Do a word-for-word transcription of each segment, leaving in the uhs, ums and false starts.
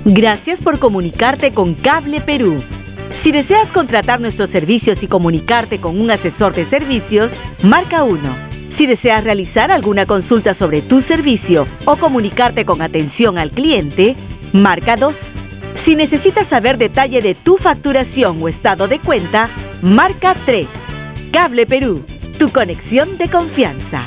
Gracias por comunicarte con Cable Perú. Si deseas contratar nuestros servicios y comunicarte con un asesor de servicios, marca uno. Si deseas realizar alguna consulta sobre tu servicio o comunicarte con atención al cliente, marca dos. Si necesitas saber detalle de tu facturación o estado de cuenta, marca tres. Cable Perú, tu conexión de confianza.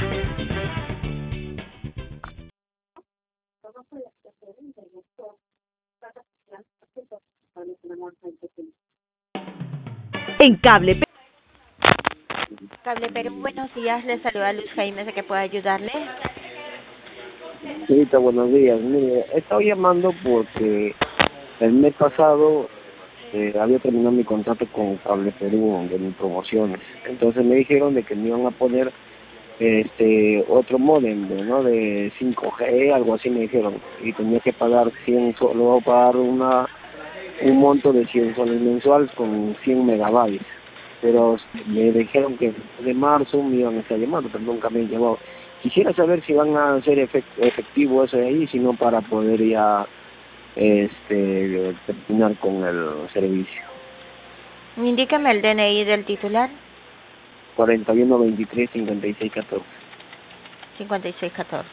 En Cable Perú. Cable Perú, buenos días. Le saluda Luz Jaime, ¿de que pueda ayudarle? Señorita, buenos días. Mire, he estado llamando porque el mes pasado eh, había terminado mi contrato con Cable Perú de mis promociones. Entonces me dijeron de que me iban a poner este otro módem, de, ¿no? De cinco G, algo así me dijeron. Y tenía que pagar cien, solo pagar una un monto de cien soles mensual con cien megabytes. Pero me dijeron que de marzo me iban a estar llamando, pero nunca me han llamado. Quisiera saber si van a hacer efect efectivo eso de ahí, sino para poder ya este terminar con el servicio. Indíqueme el D N I del titular. cuarenta y uno veintitrés cincuenta y seis catorce. cincuenta y seis catorce.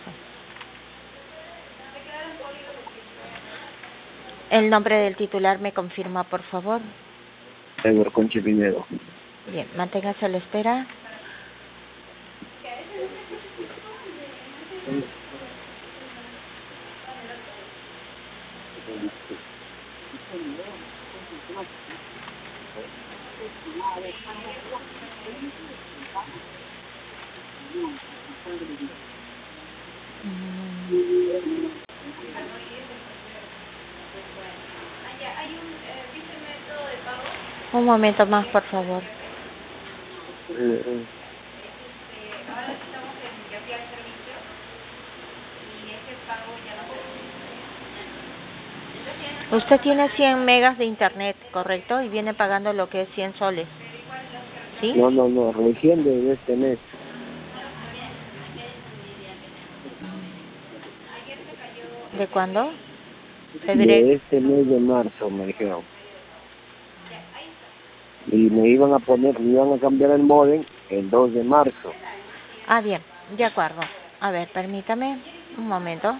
El nombre del titular me confirma, por favor. Edward Conche Pinedo. Bien, manténgase a la espera. Un momento más, por favor. Eh, Usted tiene cien megas de internet, ¿correcto? Y viene pagando lo que es cien soles. ¿Sí? no, no, no, recién de este mes. ¿De cuándo? Febrero. De este mes de marzo me dijeron. Y me iban a poner, me iban a cambiar el módem el dos de marzo. Ah, bien, de acuerdo. A ver, permítame un momento.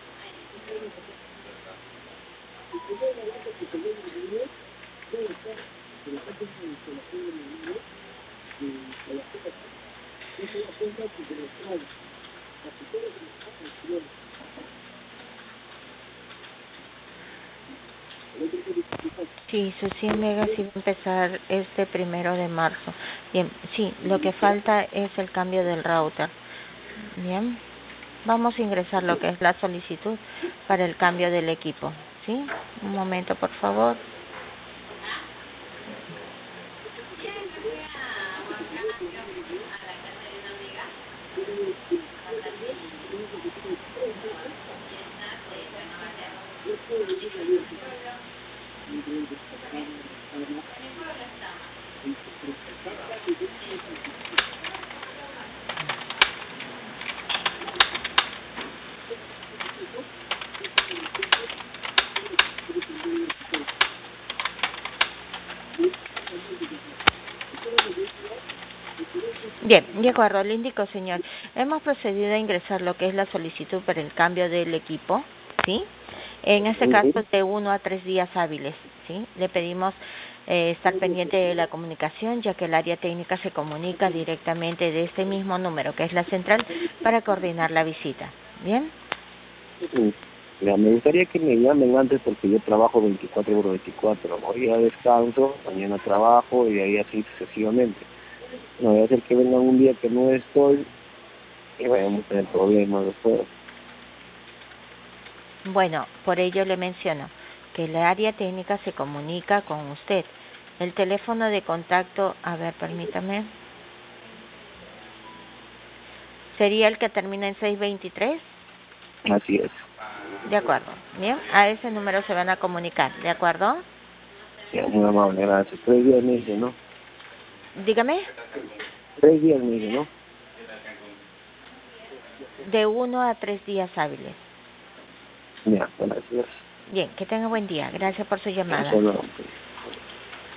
Sí, sus cien megas iba a empezar este primero de marzo. Bien, sí, lo que falta es el cambio del router. Bien, vamos a ingresar lo que es la solicitud para el cambio del equipo. ¿Sí? Un momento, por favor. Bien, de acuerdo, le indico, señor. Hemos procedido a ingresar lo que es la solicitud para el cambio del equipo, ¿sí? En este caso, de uno a tres días hábiles, ¿sí? Le pedimos eh, estar pendiente de la comunicación, ya que el área técnica se comunica directamente de este mismo número, que es la central, para coordinar la visita. ¿Bien? Sí. Mira, me gustaría que me llamen antes porque yo trabajo veinticuatro por veinticuatro. Hoy ya descanso, mañana trabajo y ahí así sucesivamente. No voy a hacer que vengan un día que no estoy y vayamos a tener problemas después. Bueno, por ello le menciono que el área técnica se comunica con usted. El teléfono de contacto, a ver, permítame, sería el que termina en seiscientos veintitrés. Así es. De acuerdo. Bien, a ese número se van a comunicar, ¿de acuerdo? Ya, muy amable, gracias. Tres días me dice, ¿no? Dígame. Tres días me dice, ¿no? De uno a tres días hábiles. Ya, gracias. Bien, que tenga buen día. Gracias por su llamada. Eso no.